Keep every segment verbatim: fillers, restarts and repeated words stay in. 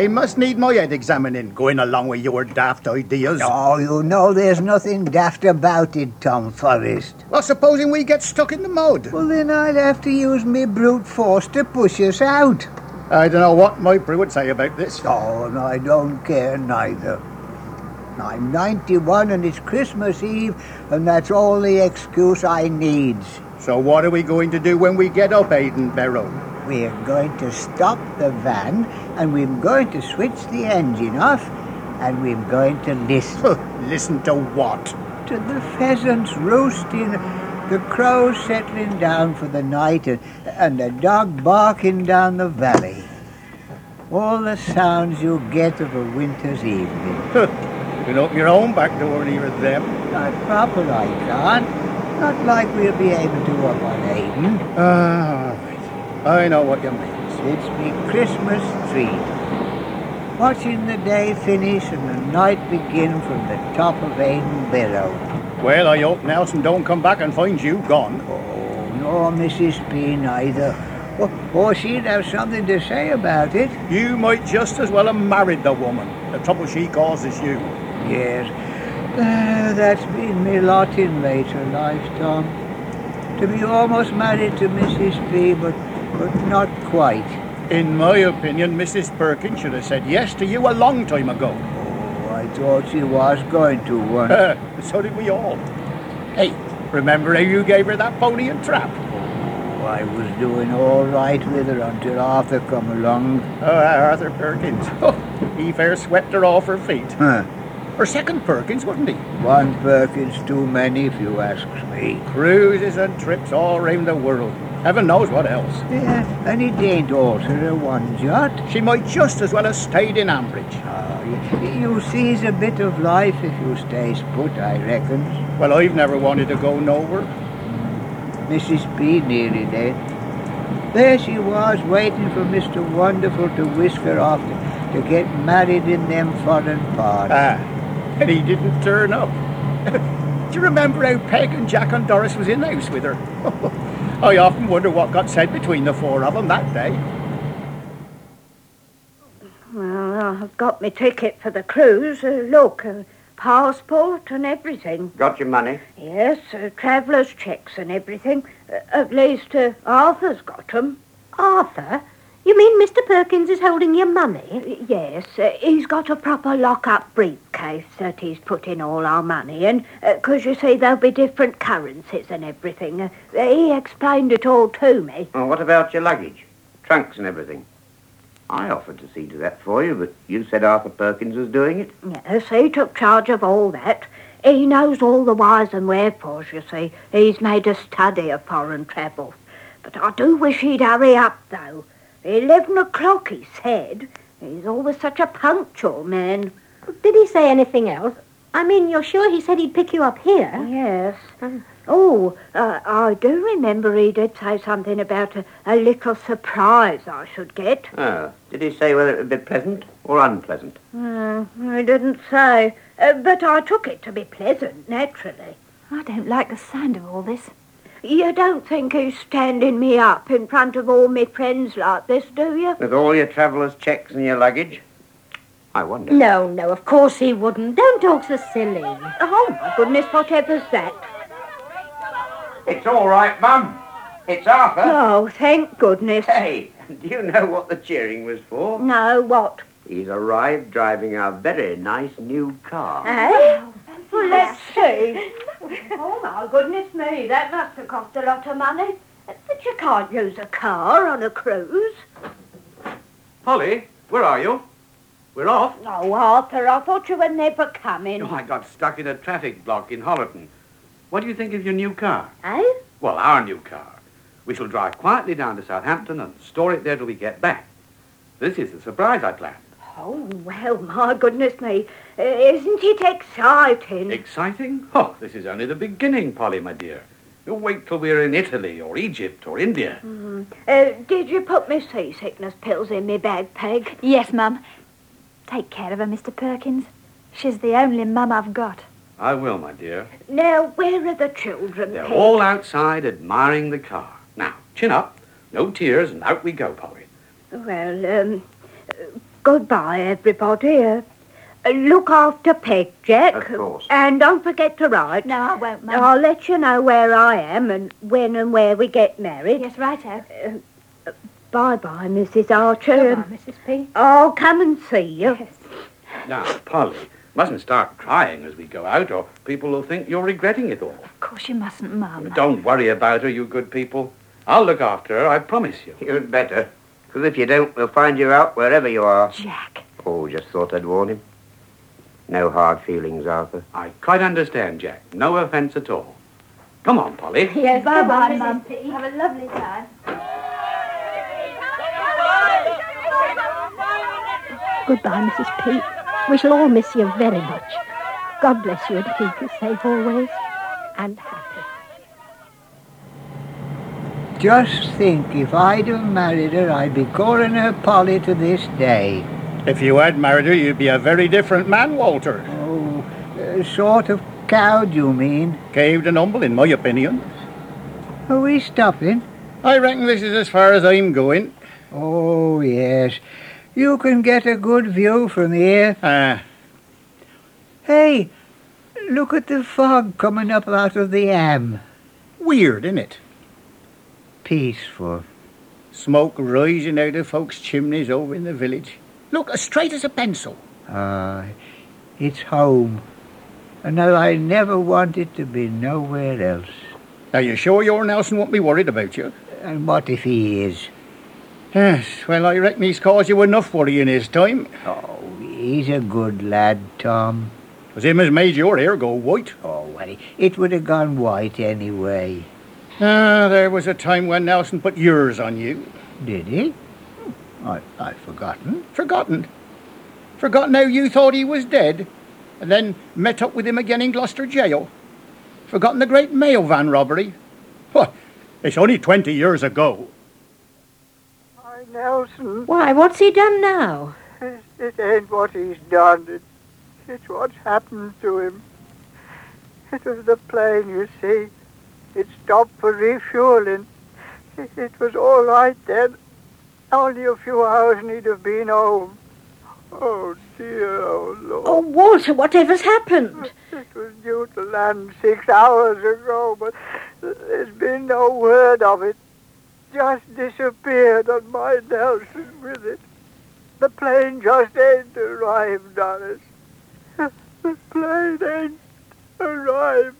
I must need my head examining, going along with your daft ideas. Oh, you know there's nothing daft about it, Tom Forrest. Well, supposing we get stuck in the mud? Well, then I'd have to use me brute force to push us out. I don't know what my brew would say about this. Oh, and I don't care neither. I'm ninety-one and it's Christmas Eve, and that's all the excuse I needs. So what are we going to do when we get up, Aidan Barrow? We're going to stop the van, and we're going to switch the engine off, and we're going to listen. Listen to what? To the pheasants roosting, the crows settling down for the night, and, and the dog barking down the valley. All the sounds you get of a winter's evening. You can open your own back door and hear them. Not proper, I can't. Not like we'll be able to up on Aidan. Ah, all right. I know what you mean. It's me Christmas tree. Watching the day finish and the night begin from the top of Aidan Barrow. Well, I hope Nelson don't come back and find you gone. Oh, nor Missus P neither. Or, or she'd have something to say about it. You might just as well have married the woman. The trouble she causes you. Yes. Uh, that's been me lot in later life, Tom. To be almost married to Missus P, but, but not quite. In my opinion, Missus Perkins should have said yes to you a long time ago. Oh, I thought she was going to once. Uh, so did we all. Hey, remember how you gave her that pony and trap? Oh, I was doing all right with her until Arthur come along. Oh, Arthur Perkins. Oh, he fair swept her off her feet. Huh. Her second Perkins, wasn't he? One Perkins too many, if you ask me. Cruises and trips all round the world. Heaven knows what else. Yeah, and it ain't alter her one jot. She might just as well have stayed in Ambridge. Oh, you, you sees a bit of life if you stays put, I reckon. Well, I've never wanted to go nowhere. Missus P nearly dead. There she was, waiting for Mister Wonderful to whisk her off to, to get married in them foreign parts. Ah, and he didn't turn up. Do you remember how Peg and Jack and Doris was in the house with her? I often wonder what got said between the four of them that day. Well, I've got my ticket for the cruise. Uh, look, uh, passport and everything. Got your money? Yes, uh, travellers' checks and everything. Uh, at least uh, Arthur's got 'em. Arthur? You mean Mister Perkins is holding your money? Yes, uh, he's got a proper lock-up briefcase that he's put in all our money in, because, uh, you see, there'll be different currencies and everything. Uh, he explained it all to me. Well, what about your luggage? Trunks and everything? I offered to see to that for you, but you said Arthur Perkins was doing it. Yes, he took charge of all that. He knows all the whys and wherefores, you see. He's made a study of foreign travel. But I do wish he'd hurry up, though. Eleven o'clock, he said. He's always such a punctual man. Did he say anything else? I mean, you're sure he said he'd pick you up here? Yes. Um, oh, uh, I do remember he did say something about a, a little surprise I should get. Oh, did he say whether it would be pleasant or unpleasant? Uh, he didn't say, uh, but I took it to be pleasant, naturally. I don't like the sound of all this. You don't think he's standing me up in front of all my friends like this, do you? With all your traveller's checks and your luggage? I wonder. No, no, of course he wouldn't. Don't talk so silly. Oh, my goodness, whatever's that? It's all right, Mum. It's Arthur. Oh, thank goodness. Hey, do you know what the cheering was for? No, what? He's arrived driving our very nice new car. Eh? Well, let's see. Oh, my goodness me, that must have cost a lot of money. But you can't use a car on a cruise. Polly, where are you? We're off. Oh, Arthur, I thought you were never coming. Oh, I got stuck in a traffic block in Hollerton. What do you think of your new car? Eh? Well, our new car. We shall drive quietly down to Southampton and store it there till we get back. This is the surprise I planned. Oh, well, my goodness me. Uh, isn't it exciting? Exciting? Oh, this is only the beginning, Polly, my dear. You'll wait till we're in Italy or Egypt or India. Mm. Uh, did you put my seasickness pills in my bag, Peg? Yes, Mum. Take care of her, Mister Perkins. She's the only mum I've got. I will, my dear. Now, where are the children, They're Peg? all outside admiring the car. Now, chin up, no tears, and out we go, Polly. Well, um, Goodbye, everybody. Uh, look after Peg, Jack. Of course. And don't forget to write. No, I won't, Mum. I'll let you know where I am and when and where we get married. Yes, righto. Uh, bye-bye, Missus Archer. Goodbye, Missus P. I'll come and see you. Yes. Now, Polly, mustn't start crying as we go out, or people will think you're regretting it all. Of course you mustn't, Mum. Don't worry about her, you good people. I'll look after her, I promise you. You'd better, because if you don't, we'll find you out wherever you are. Jack. Oh, just thought I'd warn him. No hard feelings, Arthur. I quite understand, Jack. No offence at all. Come on, Polly. Yes, Bye-bye, bye-bye, Mum. Mum. Have a lovely time. Goodbye, Missus P. We shall all miss you very much. God bless you and keep you safe always and happy. Just think, if I'd have married her, I'd be calling her Polly to this day. If you had married her, you'd be a very different man, Walter. Oh, uh, sort of cowed, you mean? Caved and humble, in my opinion. Are we stopping? I reckon this is as far as I'm going. Oh, yes. You can get a good view from here. Ah, Hey, look at the fog coming up out of the Am. weird, innit? Peaceful. Smoke rising out of folks' chimneys over in the village. Look, as straight as a pencil. Ah, it's home. And now I never want it to be nowhere else. Are you sure your Nelson won't be worried about you? And what if he is? Yes, well, I reckon he's caused you enough worry in his time. Oh, he's a good lad, Tom. It was him as made your hair go white. Oh, well, it would have gone white anyway. Ah, there was a time when Nelson put yours on you. Did he? I, I've forgotten. Forgotten. Forgotten how you thought he was dead, and then met up with him again in Gloucester jail. Forgotten the great mail van robbery. What? It's only twenty years ago. Why, Nelson, Why, what's he done now? it, it ain't what he's done. It, it's what's happened to him. It was the plane, you see. It stopped for refueling. It, it was all right then. Only a few hours and he'd have been home. Oh, dear, oh, Lord. Oh, Walter, whatever's happened? It was due to land six hours ago, but there's been no word of it. Just disappeared, and my Nelson with it. The plane just ain't arrived on us. The plane ain't arrived.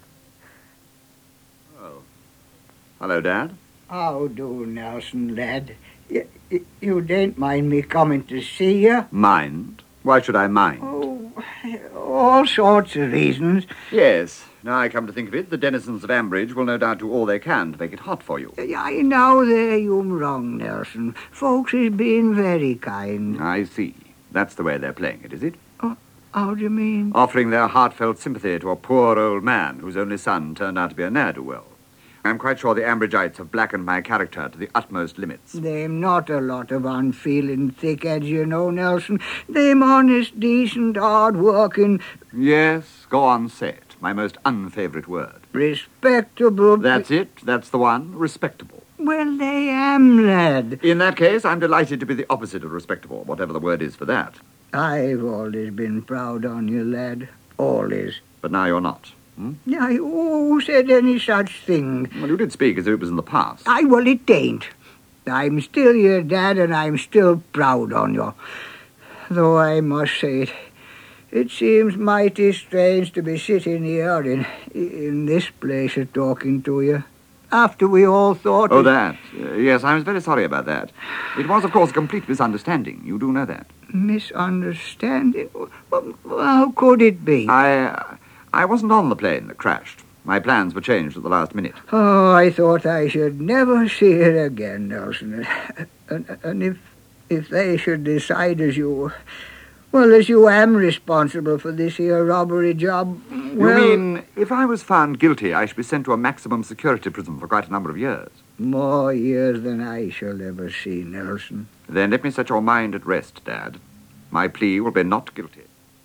Oh. Hello, Dad. How do, Nelson, lad? You, you don't mind me coming to see you? Mind? Why should I mind? Oh, all sorts of reasons. Yes. Now I come to think of it, the denizens of Ambridge will no doubt do all they can to make it hot for you. I know there you're wrong, Nelson. Folks is being very kind. I see. That's the way they're playing it, is it? How do you mean? Offering their heartfelt sympathy to a poor old man whose only son turned out to be a ne'er-do-well. I'm quite sure the Ambridgeites have blackened my character to the utmost limits. They'm not a lot of unfeeling thickheads, you know, Nelson. They'm honest, decent, hard-working... Yes, go on, say it. My most unfavourite word. Respectable... That's it. That's the one. Respectable. Well, they am, lad. In that case, I'm delighted to be the opposite of respectable, whatever the word is for that. I've always been proud on you, lad. Always. But now you're not. Hmm? I who said any such thing? Well, you did speak as if it was in the past. I, well, it ain't. I'm still your dad, and I'm still proud on you. Though I must say it, it seems mighty strange to be sitting here in, in this place a talking to you. After we all thought... Oh, it... that. Uh, yes, I was very sorry about that. It was, of course, a complete misunderstanding. You do know that. Misunderstanding? Well, how could it be? I... Uh, I wasn't on the plane that crashed. My plans were changed at the last minute. Oh, I thought I should never see it again, Nelson. And, and if if they should decide as you... Well, as you am responsible for this here robbery job, well... You mean, if I was found guilty, I should be sent to a maximum security prison for quite a number of years? More years than I shall ever see, Nelson. Then let me set your mind at rest, Dad. My plea will be not guilty.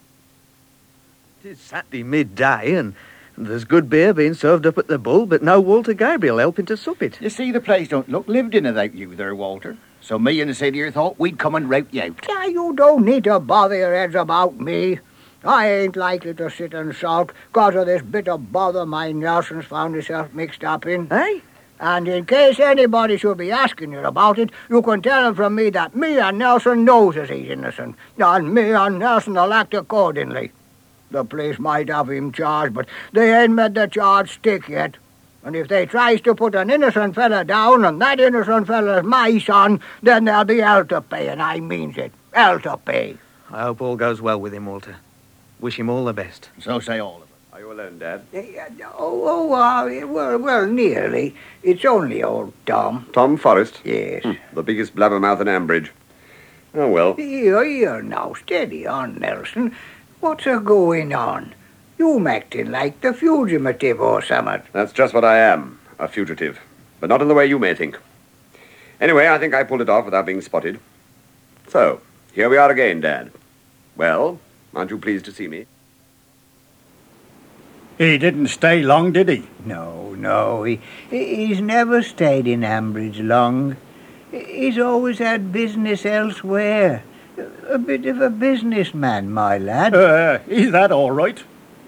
It's Saturday midday, and there's good beer being served up at the Bull, but no Walter Gabriel helping to sup it. You see, the place don't look lived in without you there, Walter. So me and the city thought we'd come and rout you out. Yeah, you don't need to bother your heads about me. I ain't likely to sit and sulk because of this bit of bother my Nelson's found himself mixed up in. Eh? And in case anybody should be asking you about it, you can tell them from me that me and Nelson knows as he's innocent, and me and Nelson will act accordingly. The police might have him charged, but they ain't made the charge stick yet. And if they tries to put an innocent fella down, and that innocent fella's my son, then there'll be hell to pay, and I means it. Hell to pay. I hope all goes well with him, Walter. Wish him all the best. So say all of it. Are you alone, Dad? Oh, oh uh, well, well, nearly. It's only old Tom. Tom Forrest? Yes. Hmm, the biggest blabbermouth in Ambridge. Oh, well. Here, here now, steady on, Nelson. What's a going on? You acting like the fugitive or something. That's just what I am, a fugitive. But not in the way you may think. Anyway, I think I pulled it off without being spotted. So, here we are again, Dad. Well, aren't you pleased to see me? He didn't stay long, did he? No, no, he, he's never stayed in Ambridge long. He's always had business elsewhere. A bit of a businessman, my lad. Uh, is that all right?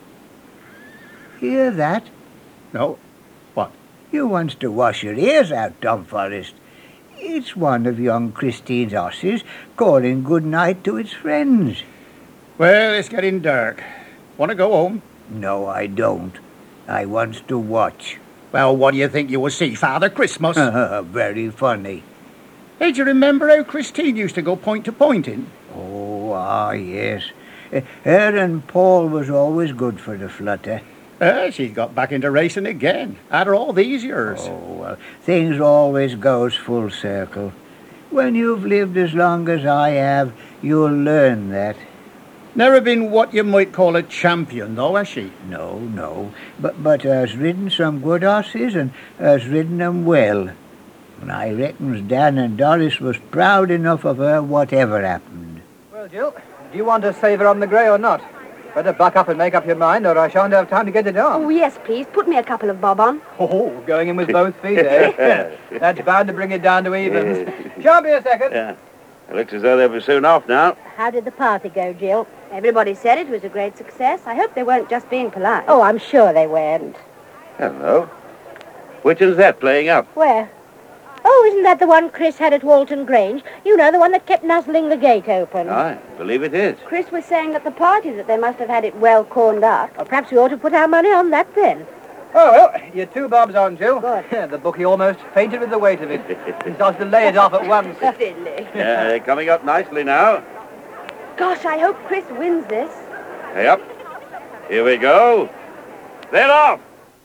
Hear that? No. What? You wants to wash your ears out, Tom Forrest. It's one of young Christine's horses calling good night to its friends. Well, it's getting dark. Want to go home? No, I don't. I wants to watch. Well, what do you think you will see, Father Christmas? Very funny. Hey, do you remember how Christine used to go point to point in? Oh, ah, yes. Uh, her and Paul was always good for the flutter. Uh, she's got back into racing again, after all these years. Oh, well, things always goes full circle. When you've lived as long as I have, you'll learn that. Never been what you might call a champion, though, has she? No, no. But but has ridden some good horses and has ridden them well. And I reckons Dan and Doris was proud enough of her whatever happened. Well, Jill, do you want to save her on the grey or not? Better buck up and make up your mind, or I shan't have time to get it on. Oh, yes, please. Put me a couple of bob on. Oh, going in with both feet, eh? That's bound to bring it down to evens. Shan't be a second. Yeah. It looks as though they'll be soon off now. How did the party go, Jill? Everybody said it was a great success. I hope they weren't just being polite. Oh, I'm sure they weren't. Hello. Which one's that playing up? Where? Oh, isn't that the one Chris had at Walton Grange? You know, the one that kept nuzzling the gate open. I believe it is. Chris was saying at the party that they must have had it well corned up. Well, perhaps we ought to put our money on that then. Oh, well, you're two bobs on, Jill. Good. The bookie almost fainted with the weight of it. He starts to lay it off at once. Silly. Yeah, they're coming up nicely now. Gosh, I hope Chris wins this. Hey up. Here we go. They're off.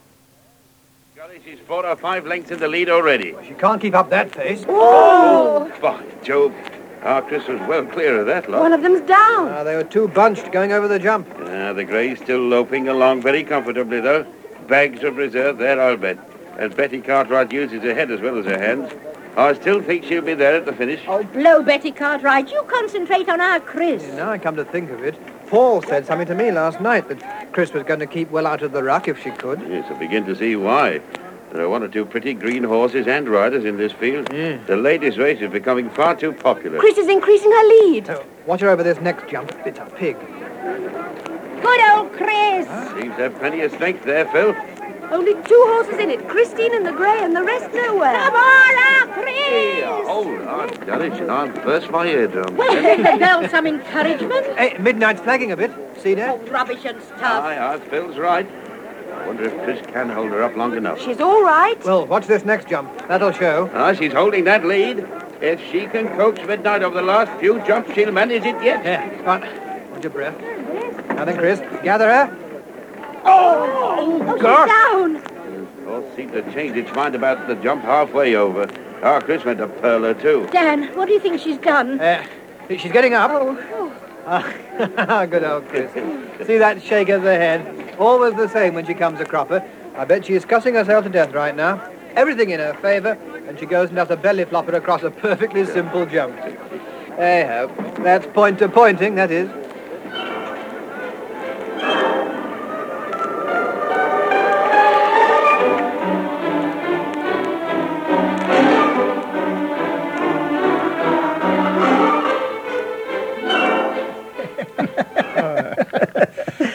Golly, she's four or five lengths in the lead already. She can't keep up that pace. Oh! By Jove. Our Chris was well clear of that lot. One of them's down. Uh, they were too bunched going over the jump. Yeah, the grey's still loping along very comfortably, though. Bags of reserve there, I'll bet. And Betty Cartwright uses her head as well as her hands. I still think she'll be there at the finish. Oh, blow Betty Cartwright. You concentrate on our Chris. Yeah, now I come to think of it, Paul said something to me last night that Chris was going to keep well out of the ruck if she could. Yes, I begin to see why. There are one or two pretty green horses and riders in this field. Yeah. The latest race is becoming far too popular. Chris is increasing her lead. Oh, watch her over this next jump. It's a pig. Good old Chris. Seems to have plenty of strength there, Phil. Only two horses in it, Christine and the grey, and the rest nowhere. Come on, our Chris. Hey, hold on, Dulwich, and I'll burst my eardrum. Well, give the girl some encouragement. Hey, Midnight's flagging a bit. See there? Oh, rubbish and stuff. Aye, aye, Phil's right. I wonder if Chris can hold her up long enough. She's all right. Well, watch this next jump. That'll show. Ah, she's holding that lead. If she can coax Midnight over the last few jumps, she'll manage it yet. Yeah, come on. Hold your breath. Now then, Chris, gather her. Oh, Oh, gosh. she's down. All seemed to change its mind about the jump halfway over. Our Chris went to pearl her, too. Dan, what do you think she's done? Uh, she's getting up. Oh. Ah, good old Chris. See that shake of the head? Always the same when she comes a cropper. I bet she is cussing herself to death right now. Everything in her favour, and she goes and does a belly flopper across a perfectly simple jump. Hey ho. That's point to pointing, that is.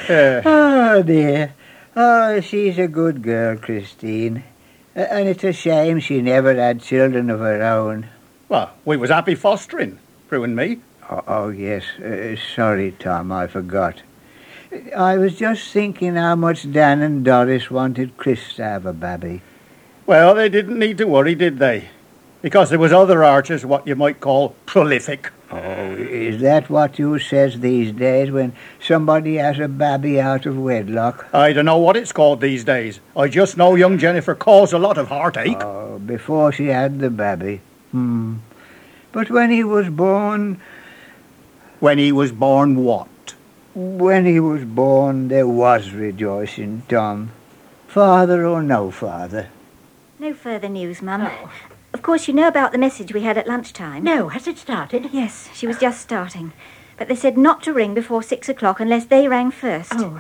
Uh, Oh, dear. Oh, she's a good girl, Christine. A- And it's a shame she never had children of her own. well, we was happy fostering, Prue and me. Oh, oh yes. Uh, sorry, Tom, I forgot. I was just thinking how much Dan and Doris wanted Chris to have a babby. Well, they didn't need to worry, did they? Because there was other archers what you might call prolific. Oh, is that what you says these days when somebody has a babby out of wedlock? I don't know what it's called these days. I just know young Jennifer caused a lot of heartache. Oh, before she had the babby. Hmm. But when he was born... When he was born what? When he was born, there was rejoicing, Tom. Father or no father. No further news, Mum. Of course, you know about the message we had at lunchtime. No, has it started? Yes, she was just starting. But they said not to ring before six o'clock unless they rang first. Oh.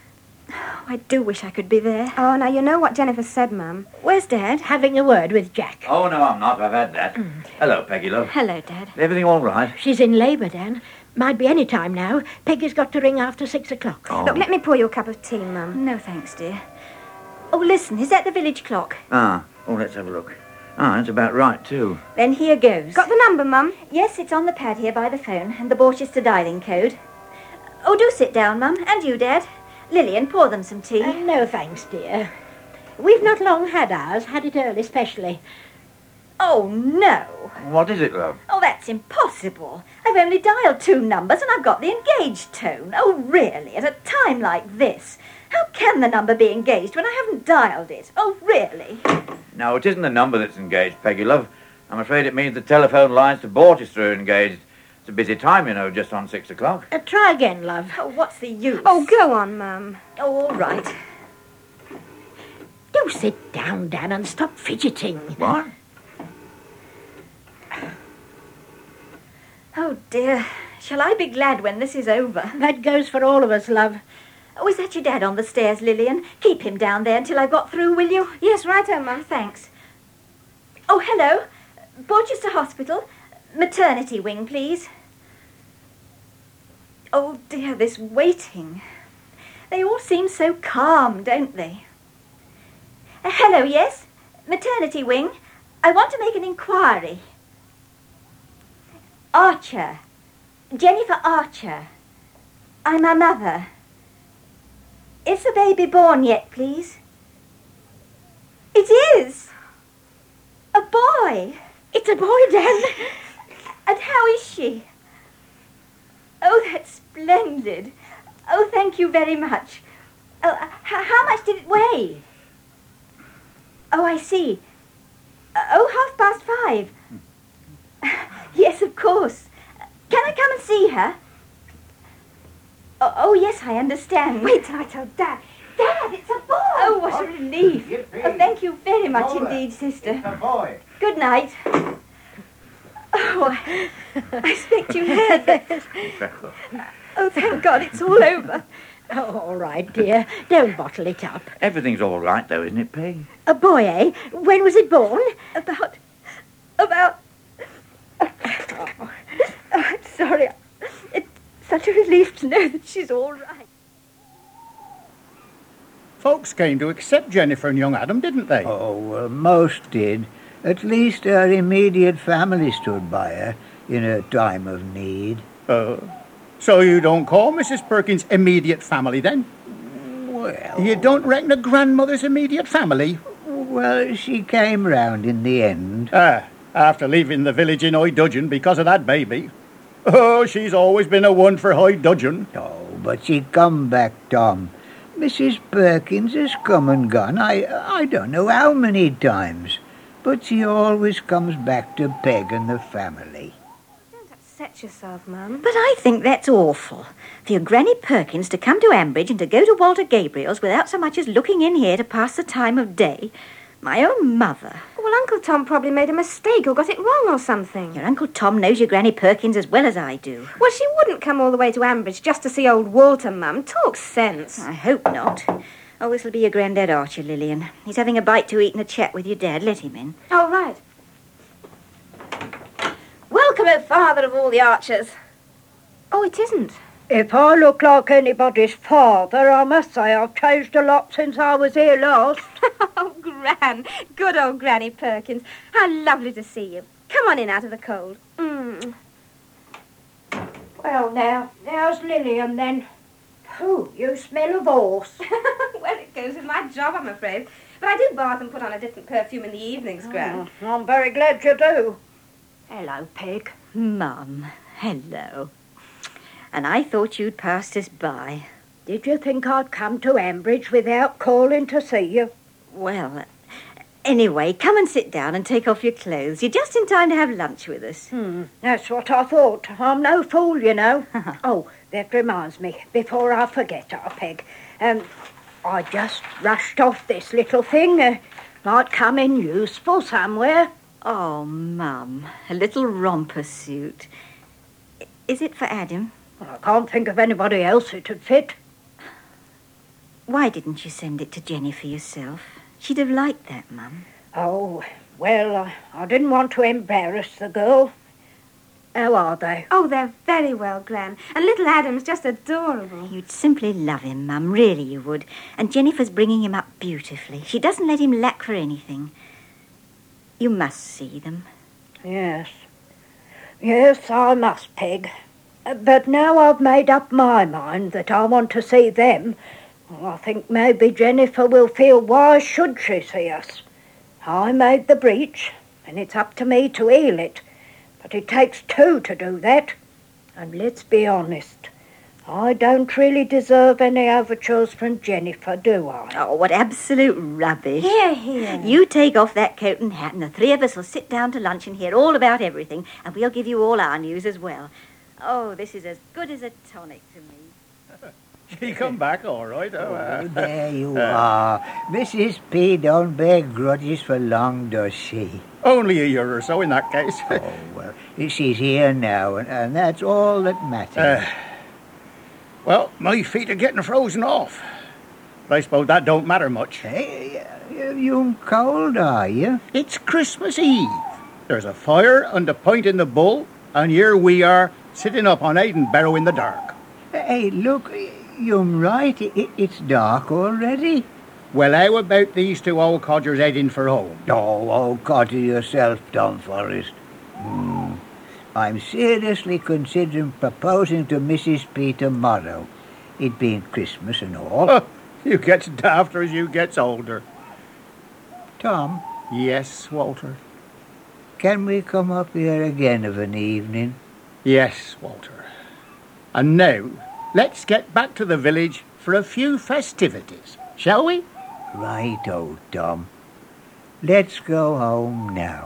Oh, I do wish I could be there. Oh, now you know what Jennifer said, Mum. Where's Dad? Having a word with Jack. Oh, no, I'm not. I've had that. Hello, Peggy, love. Hello, Dad. Everything all right? She's in labour, Dan. Might be any time now. Peggy's got to ring after six o'clock. Oh. Look, let me pour you a cup of tea, Mum. No, thanks, dear. Oh, listen, is that the village clock? Ah, oh, let's have a look. Ah, that's about right, too. Then here goes. Got the number, Mum? Yes, it's on the pad here by the phone, and the Borchester dialing code. Oh, do sit down, Mum. And you, Dad. Lillian, pour them some tea. Uh, no, thanks, dear. We've not long had ours. Had it early, specially. Oh, no. What is it, love? Oh, that's impossible. I've only dialed two numbers and I've got the engaged tone. Oh, really? At a time like this? How can the number be engaged when I haven't dialed it? Oh, really? No, it isn't the number that's engaged, Peggy, love. I'm afraid it means the telephone lines to Borchester are engaged. It's a busy time, you know, just on six o'clock. Uh, try again, love. Oh, what's the use? Oh, go on, Mum. Oh, all right. Do sit down, Dan, and stop fidgeting. What? Oh, dear. Shall I be glad when this is over? That goes for all of us, love. Oh, is that your dad on the stairs, Lillian? Keep him down there until I've got through, will you? Yes, righto, Mum. Thanks. Oh, hello. Borchester Hospital. Maternity wing, please. Oh, dear, this waiting. They all seem so calm, don't they? Uh, hello, yes? Maternity wing. I want to make an inquiry. Archer. Jennifer Archer. I'm her mother. Is the baby born yet, please? It is. A boy. It's a boy, Dan. And how is she? Oh, that's splendid. Oh, thank you very much. Oh, h- how much did it weigh? Oh, I see. Oh, half past five. Yes, of course. Can I come and see her? Oh, oh yes, I understand. Wait till I tell Dad. Dad, it's a boy. Oh, what a relief. Oh, thank you very much indeed, sister. A boy. Good night. Oh, I, I expect you heard that. Oh, thank God, it's all over. Oh, all right, dear. Don't bottle it up. Everything's all right, though, isn't it, Peg? A boy, eh? When was it born? About... About... Oh, oh, I'm sorry. It's such a relief to know that she's all right. Folks came to accept Jennifer and young Adam, didn't they? Oh, well, most did. At least her immediate family stood by her in her time of need. Uh, so you don't call Missus Perkins' immediate family, then? Well... You don't reckon a grandmother's immediate family? Well, she came round in the end. Ah, after leaving the village in High Dudgeon because of that baby. Oh, she's always been a one for High Dudgeon. Oh, but she come back, Tom. Missus Perkins has come and gone, I, I don't know how many times. But she always comes back to Peg and the family. Don't upset yourself, Mum. But I think that's awful. For your Granny Perkins to come to Ambridge and to go to Walter Gabriel's without so much as looking in here to pass the time of day. My own mother. Well, Uncle Tom probably made a mistake or got it wrong or something. Your Uncle Tom knows your Granny Perkins as well as I do. Well, she wouldn't come all the way to Ambridge just to see old Walter, Mum. Talk sense. I hope not. Oh, this'll be your Grandad Archer, Lillian. He's having a bite to eat and a chat with your dad. Let him in. Oh, right. Welcome, O father of all the archers. Oh, it isn't. If I look like anybody's father, I must say I've changed a lot since I was here last. Oh, Gran. Good old Granny Perkins. How lovely to see you. Come on in out of the cold. Mm. Well, now, how's Lillian then? Oh, you smell of horse. Well, it goes with my job, I'm afraid. But I do bath and put on a different perfume in the evenings, Gran. Oh, I'm very glad you do. Hello, Peg. Mum, hello. And I thought you'd passed us by. Did you think I'd come to Ambridge without calling to see you? Well, anyway, come and sit down and take off your clothes. You're just in time to have lunch with us. Hmm, that's what I thought. I'm no fool, you know. Oh, that reminds me, before I forget, our Peg. Um, I just rushed off this little thing. Uh, might come in useful somewhere. Oh, Mum, a little romper suit. Is it for Adam? Well, I can't think of anybody else it'd fit. Why didn't you send it to Jenny for yourself? She'd have liked that, Mum. Oh, well, I, I didn't want to embarrass the girl. How are they? Oh, they're very well, Gran. And little Adam's just adorable. You'd simply love him, Mum, really you would. And Jennifer's bringing him up beautifully. She doesn't let him lack for anything. You must see them. Yes. Yes, I must, Peg. But now I've made up my mind that I want to see them, I think maybe Jennifer will feel, why should she see us? I made the breach, and it's up to me to heal it. But it takes two to do that. And let's be honest, I don't really deserve any overtures from Jennifer, do I? Oh, what absolute rubbish. Here, here. You take off that coat and hat, and the three of us will sit down to lunch and hear all about everything, and we'll give you all our news as well. Oh, this is as good as a tonic to me. She come back all right. Oh, uh, Oh, there you are. Missus P don't bear grudges for long, does she? Only a year or so in that case. Oh, well, she's here now, and, and that's all that matters. Uh, well, my feet are getting frozen off. But I suppose that don't matter much. Hey, you cold, are you? It's Christmas Eve. There's a fire and a pint in the bull, and here we are, sitting up on Aidenbarrow in the dark. Hey, look, you're right. It, it's dark already. Well, how about these two old codgers heading for home? Oh, oh, codger yourself, Tom Forrest. Hmm. I'm seriously considering proposing to Missus P tomorrow. It being Christmas and all. Oh, you gets dafter as you gets older. Tom? Yes, Walter? Can we come up here again of an evening? Yes, Walter. And now, let's get back to the village for a few festivities, shall we? Right-o, Tom. Let's go home now.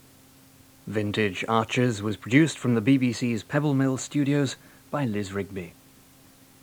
Vintage Archers was produced from the B B C's Pebble Mill studios by Liz Rigby.